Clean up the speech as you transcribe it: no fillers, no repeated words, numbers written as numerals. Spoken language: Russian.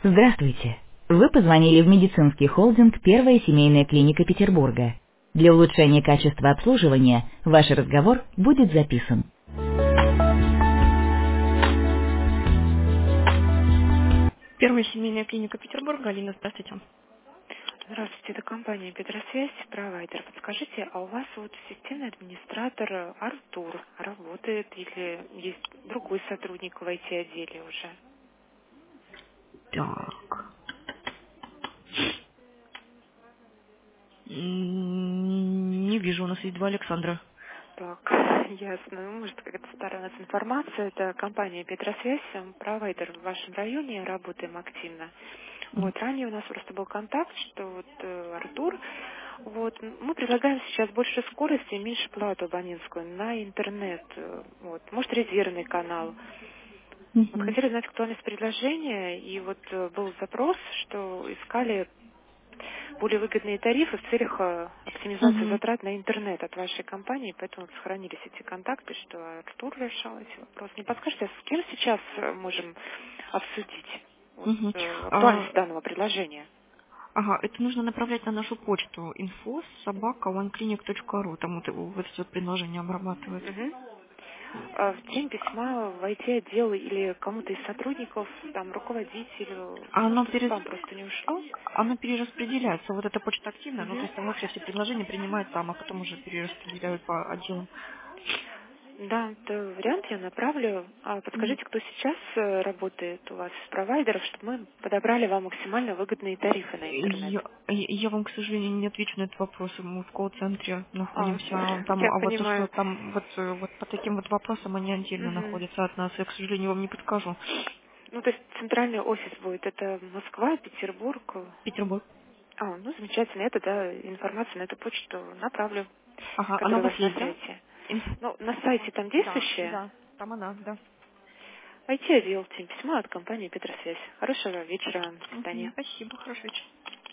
Здравствуйте. Вы позвонили в медицинский холдинг «Первая семейная клиника Петербурга». Для улучшения качества обслуживания ваш разговор будет записан. Первая семейная клиника Петербурга. Алина, здравствуйте. Здравствуйте, это компания Петросвязь, провайдер. Подскажите, а у вас вот системный администратор Артур работает или есть другой сотрудник в IT-отделе уже? Так. Не вижу, у нас есть два Александра. Так, ясно. Ну, может, какая-то старая у нас информация. Это компания Петросвязь, провайдер в вашем районе, работаем активно. Вот, ранее у нас просто был контакт, что вот Артур, вот, мы предлагаем сейчас больше скорости и меньше плату абонентскую на интернет, вот, может, резервный канал. Вот Мгм. хотели знать актуальность предложения, и вот был запрос, что искали более выгодные тарифы в целях оптимизации Мгм. затрат на интернет от вашей компании, поэтому вот сохранились эти контакты, что Артур решал эти вопросы. Не подскажете, а с кем сейчас можем обсудить вот, Мгм. актуальность данного предложения? Ага, это нужно направлять на нашу почту info@oneclinic.ru. Там вот это вот предложение обрабатывают. Мгм. В день письма в IT-отдел или кому-то из сотрудников, там, руководителю, А ну, чтобы спам просто не ушло. оно перераспределяется. Вот эта почта активная, ну то Мгм. есть там вообще все предложения принимают там, а потом уже перераспределяют по отделам. Да, это вариант я направлю. А Мгм. подскажите, кто сейчас работает у вас из провайдеров, чтобы мы подобрали вам максимально выгодные тарифы на интернет? Я вам, к сожалению, не отвечу на этот вопрос. Мы в колл-центре А, находимся там, я а вот то, что понимаю. там вот по таким вот вопросам они отдельно Мгм. находятся от нас. Я, к сожалению, вам не подскажу. Ну, то есть центральный офис будет, это Москва, Петербург. Петербург. А, ну, замечательно, это, да, информацию на эту почту направлю, Ага, она у которая у вас вас на есть, да? сайте. Инф- Ну, на сайте там Да, действующая. да, там она, да. IT-отдел, письмо от компании Петросвязь. Хорошего вечера, до свидания. Мгм. Спасибо, хорошо.